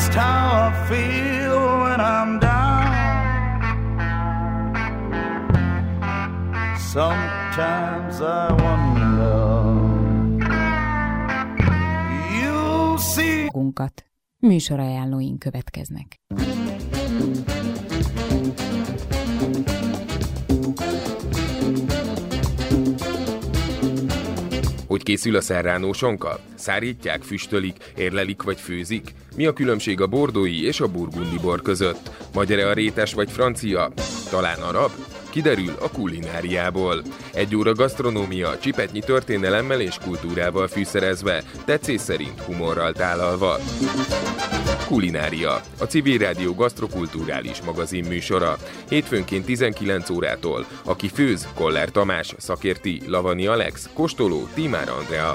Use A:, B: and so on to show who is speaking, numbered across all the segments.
A: just how I feel when I'm down. Sometimes I wonder. You see.
B: Műsorajánlóink következnek.
C: Hogy készül a serrano sonka? Szárítják, füstölik, érlelik vagy főzik? Mi a különbség a bordói és a burgundi bor között? Magyar-e a rétes vagy francia? Talán arab? Kiderül a kulináriából. 1 óra gasztronómia, csipetnyi történelemmel és kultúrával fűszerezve, tetszés szerint humorral tálalva. Kulinária, a Civil Rádió gasztrokulturális magazin műsora. Hétfőnként 19 órától. Aki főz, Koller Tamás, szakérti, Lavani Alex, kóstoló, Tímár Andrea.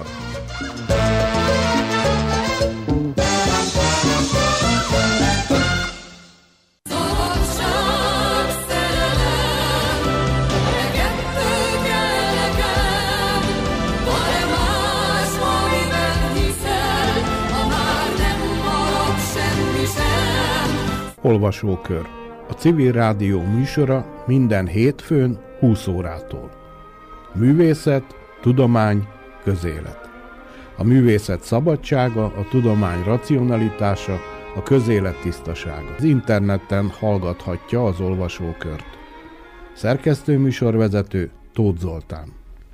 D: Olvasókör. A Civil Rádió műsora minden hétfőn 20 órától. Művészet, tudomány, közélet. A művészet szabadsága, a tudomány racionalitása, a közélet tisztasága. Az interneten hallgathatja az olvasókört. Szerkesztő műsorvezető Tóth Zoltán.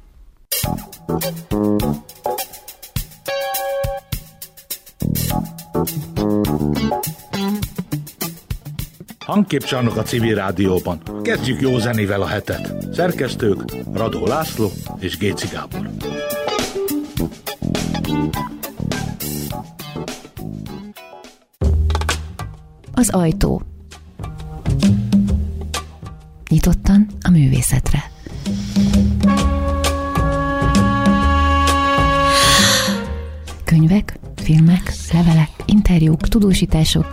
E: Hangképcsarnok a Civil Rádióban. Kezdjük jó zenével a hetet. Szerkesztők Radó László és Géci Gábor.
F: Az ajtó. Nyitottan a művészetre. Könyvek, filmek, levelek, interjúk, tudósítások.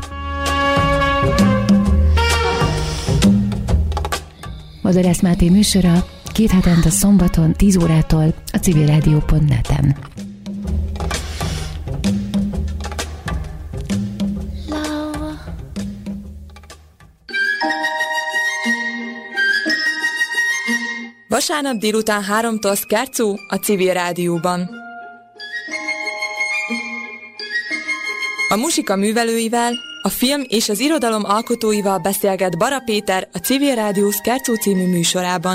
F: Vadász Máté műsora 2 hetente szombaton 10 órától a civilradio.net-en.
G: Vasárnap délután 3-tól Scherzo a Civil Rádióban. A muzsika művelőivel, a film és az irodalom alkotóival beszélget Bara Péter a Civil Rádió Scherzo című műsorában.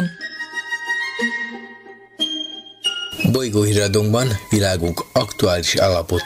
H: Bolygóhíradónkban világunk aktuális állapot